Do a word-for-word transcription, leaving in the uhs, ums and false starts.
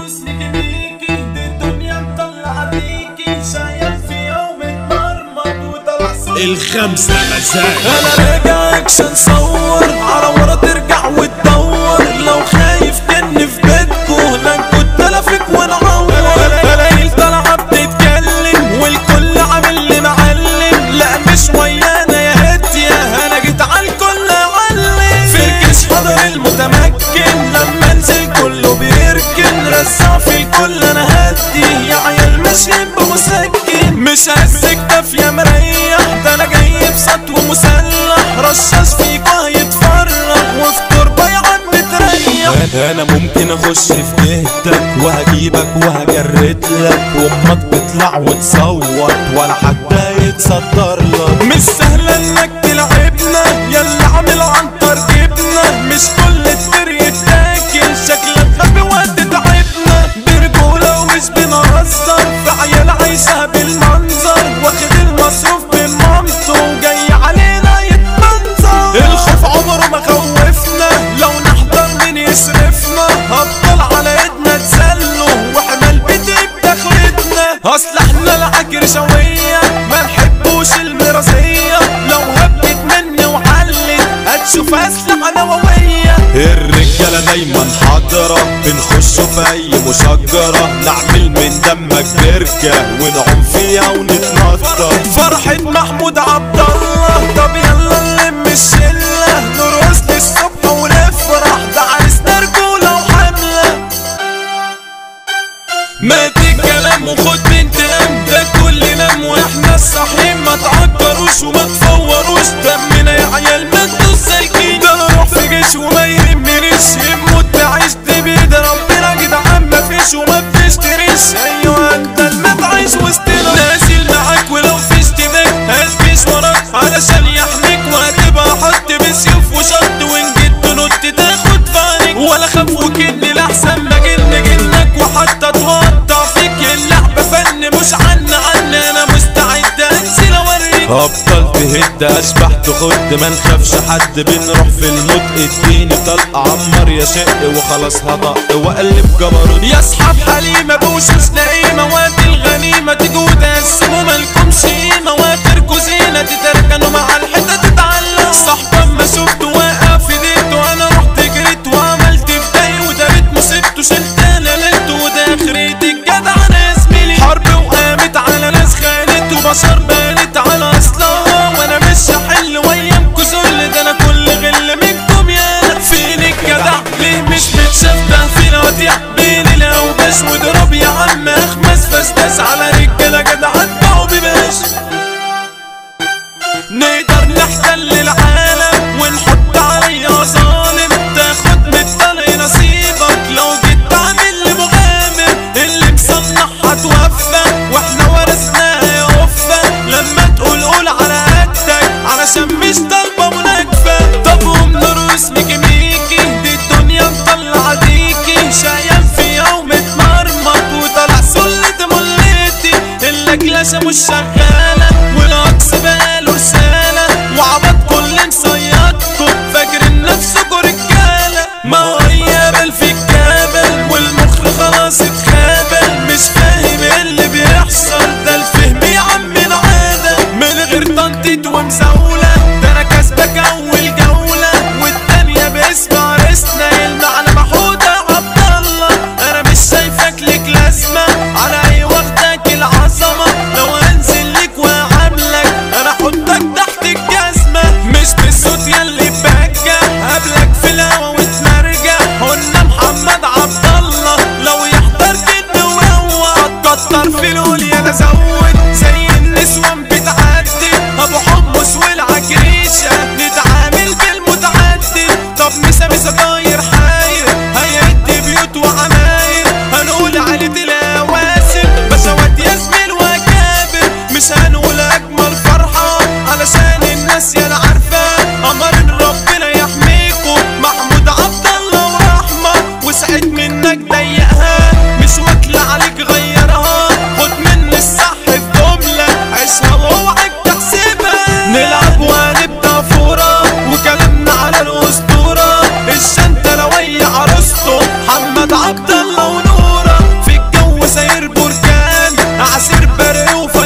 دروس ميكانيكي دي الدنيا مطلعة بيكي شايل في يوم اتمرمط وطلع صوت الخمسة مساء. انا راجع اكشن صور على ورا ترجع وتدور لو خايف تني في بيتكو لان كنت لافك ونعور. قلايل طالعة بتتكلم والكل عامل لي معلم لا مش ويانا يا هدية انا جيت على الكل اعلم. في الجيش حضر المتمكن لما انزل كله بيركن رزع في الكل انا هدي يا عيال ماشيين بمسكن مش هسكتف يا مريح ده انا جاي بسطو مسلح رشاش فيك وهيتفرح وفي تربة يا عم تريح. انا ممكن اخش في جهتك وهجيبك وهجردلك وامك تطلع وتصوت ولا حتى يتصدر لك. مش سهلة انك تلعبنا يلا عامل عنتر جبنا مش كل التري يتاكل شكلك غبي وهتتعبنا. برجولة ومش بنهزر في عيال عايشة بالمنظر واخد المصروف من مامته وجاي علينا يتمنظر. الخوف عمره ما خوفنا لو نحضر مين يصرفنا هبطل على ايدنا تسلوا واحنا البيت بدخلتنا. اصل احنا العكر شوية ما نحبوش المرازية لو هبت مني وعلت هتشوف اسلحة نووية. الرجالة دايما حاضرة بنخشوا في اي مشجرة نعمل من دمك بركة ونعوم فيها ونتنطط. فرحة محمود عبد الله طب يلا نلم الشلة نرقص للصبح ونفرح ده عرسنا رجولة وحملة. مات الكلام وخد بنت ام ده كل نام واحنا الصاحيين ما تعكروش وما تفوروش دمنا يا عيال ما انتوا سالكين. ده انا اروح في جيش وما يهمنيش يموت تعيش دي بيد ربنا جدعان مفيش وما بتشتريش. ايوه انت المتعيش وسطنا نازل معاك ولو في اشتباك هتجيش وراك علشان يحميك وهتبقى حط بسيوف وشط وان جيت تنط تاخد فانك ولا خاف وكني لاحسن ما جن جنك وحتى توقع فيك. اللعبة فن مش عنا عنا انا مستعد انزل اوريك. ابطال تهد اشبح تخد ما نخافش حد بنروح في الموت اديني طلقة عمر يا شق وخلاص هضق واقلب جبروت. يا اصحاب حليمة بوشوش لئيمة وقت الغنيمة تيجوا تقسموا مالكمش قيمة وتركوا زينة تتركنوا مع الحيطة تتعلقوا. صاحبا ما شفته واقف في ديته انا رحت جريت وعملت في داي وداريت مصيبته شلت انا ليلته وده اخرتي الجدع انا يا زميلي. حرب وقامت على ناس خانت وبشر بانت على اصلها وانا مش هحل ويامكوا ذل ده انا كل غل منكم يا فين الجدع ليه مش متشاف ده فينا وديع بين الاوباش واضرب يا عم اخمس فاسداس على رجاله جدع اتبعوا بباش. نقدر نحتل العالم ونحط عليا ظالم تاخد من الطلق نصيبك لو جيت تعمل لي مغامر اللي مصنع هتوفى واحنا ورثناها يا وفا لما تقول قول على قدك علشان مش طالبه مناكفه. طب قوم نرقص ميكي ميكي دي الدنيا مطلعه ديكي شايل في يوم اتمرمط وطلع سلة ملتي اللجلشه مش شغاله والعكس بقاله رساله وعبط كل عصاير بركان عصير برق